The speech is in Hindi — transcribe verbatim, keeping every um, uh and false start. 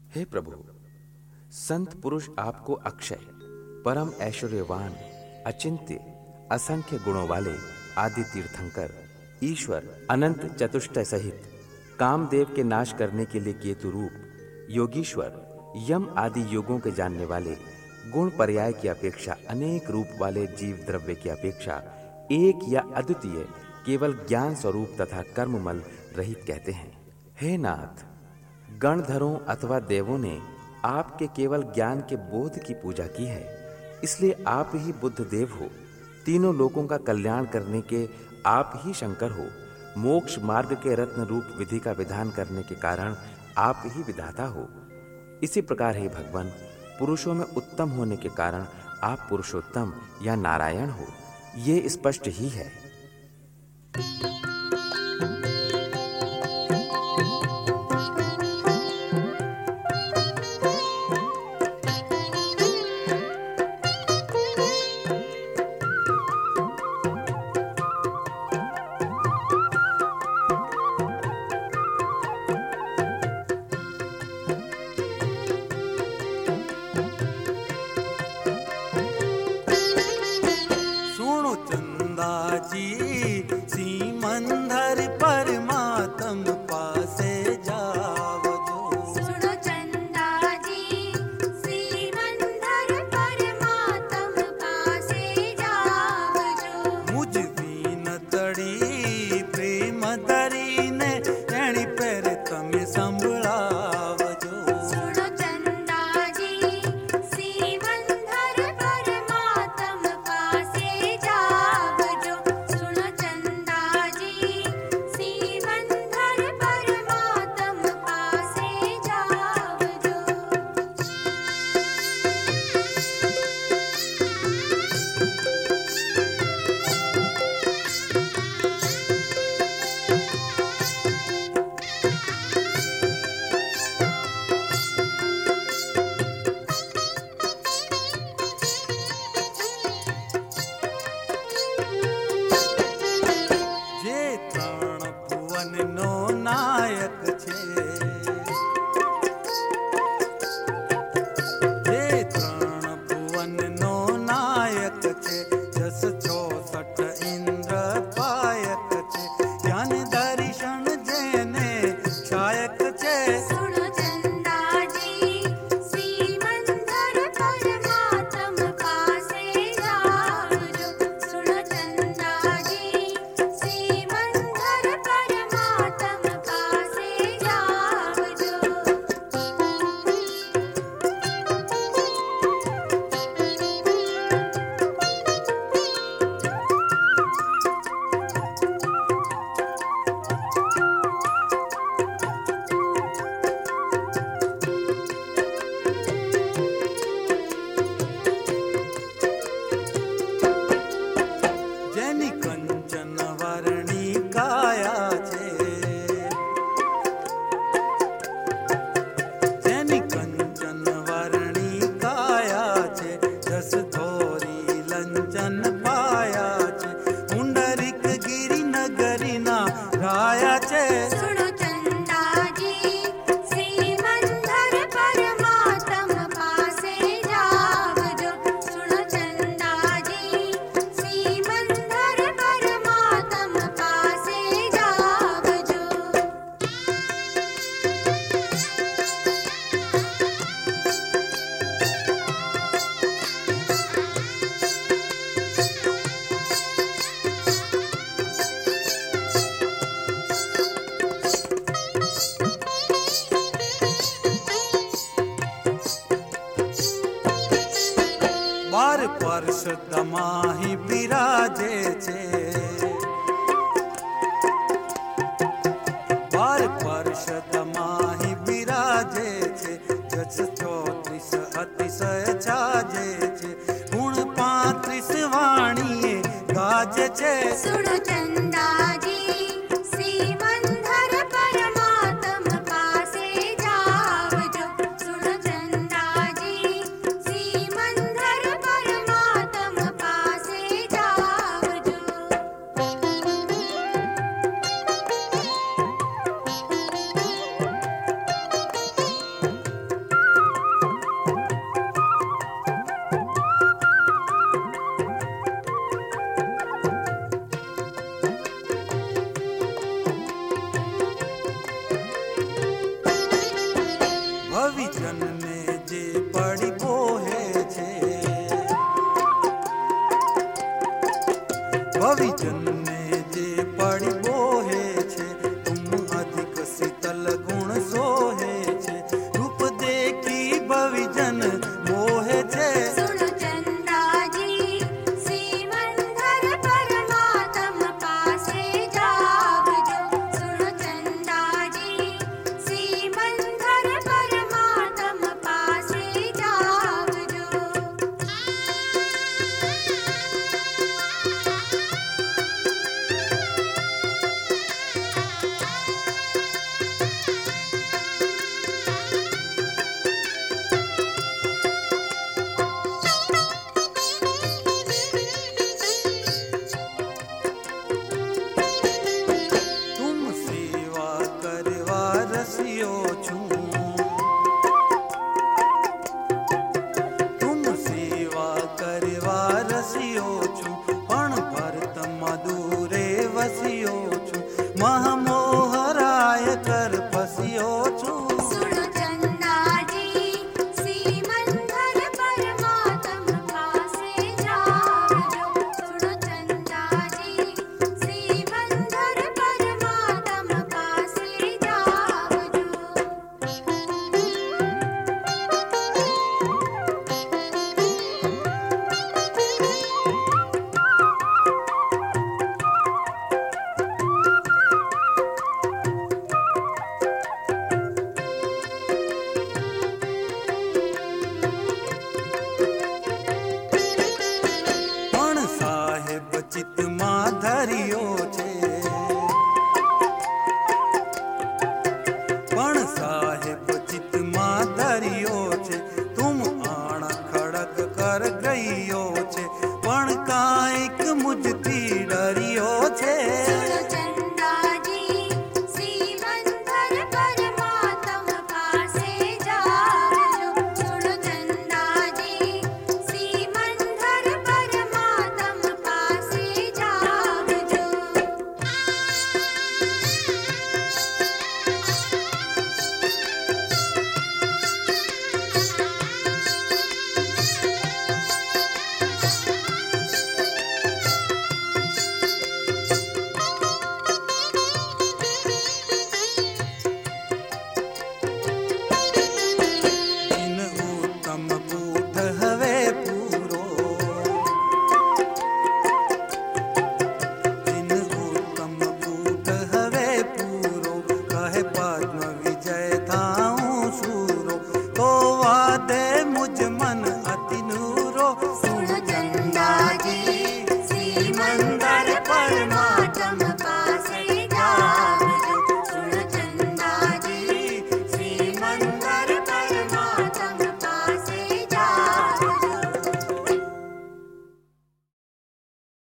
हे प्रभु, संत पुरुष आपको अक्षय, परम ऐश्वर्यवान, अचिंत्य, असंख्य गुणों वाले आदि तीर्थंकर, ईश्वर, अनंत चतुष्टय सहित कामदेव के नाश करने के लिए केतु रूप, योगीश्वर, यम आदि योगों के जानने वाले, गुण पर्याय की अपेक्षा अनेक रूप वाले जीव द्रव्य की अपेक्षा एक या अद्वितीय केवल ज्ञान स्वरूप तथा कर्ममल रहित कहते हैं। हे नाथ, गणधरों अथवा देवों ने आपके केवल ज्ञान के बोध की पूजा की है, इसलिए आप ही बुद्ध देव हो। तीनों लोकों का कल्याण करने के आप ही शंकर हो। मोक्ष मार्ग के रत्न रूप विधि का विधान करने के कारण आप ही विधाता हो। इसी प्रकार हे भगवान, पुरुषों में उत्तम होने के कारण आप पुरुषोत्तम या नारायण हो, ये स्पष्ट ही है। सीमंधर परमात्म पासे जावजो। सुनो चंदा जी, सीमंधर परमात्म पासे जावजो। मुझ बीन तड़ी प्रेम धरी ने एणी पर तमे संभळावजो। सुनो चंदा जी, सीमंधर परमात्म पासे जावजो। सुनो चंदा जी, सीमंधर परमात्म पासे जावजो। जे त्रण भुवन नो नायक छे, जे त्रण भुवन नो नायक छे, जस चौसठ इंद्र पायक छे, ज्ञान दर्शन जेने शायक छे। सुनो चंदा जी, सीमंधर परमात्म पासे जावजो। सुनो चंदा जी, सीमंधर परमात्म पासे जावजो। जेनी कंचन वर्णी काया छे, जेनी कंचन वर्णी काया छे, जस धोरी लंचन पाया छे, पुंडरीक गिरि नगरी ना राया छे। सुनो चंदा जी, सीमंधर परमात्म पासे जावजो। सुनो चंदा जी, सीमंधर परमात्म पासे जावजो। बार पर्ष दमाही बिराजे छे, बार पर्ष दमाही बिराजे छे, जस चौत्रीस अतिशय छाजे छे, गुण पात्रीस वाणीए गाजे छे। सुनो चंदा जी, सीमंधर परमात्म पासे जावजो। सुनो चंदा जी, सीमंधर परमात्म पासे जावजो। ભવિજન ને જે પડી બોહે છે, ભવિજન ને જે પડી બોહે છે, તુમ અધિક શીતલ ગુણ સોહે છે, રૂપ દેખી ભવિજન મોહે છે. सुन चंदाजी सीमंधर परमात्म पासे जावजो. सुन चंदाजी सीमंधर परमात्म पासे जावजो. તુમ સેવા કરવા રસિયો છું,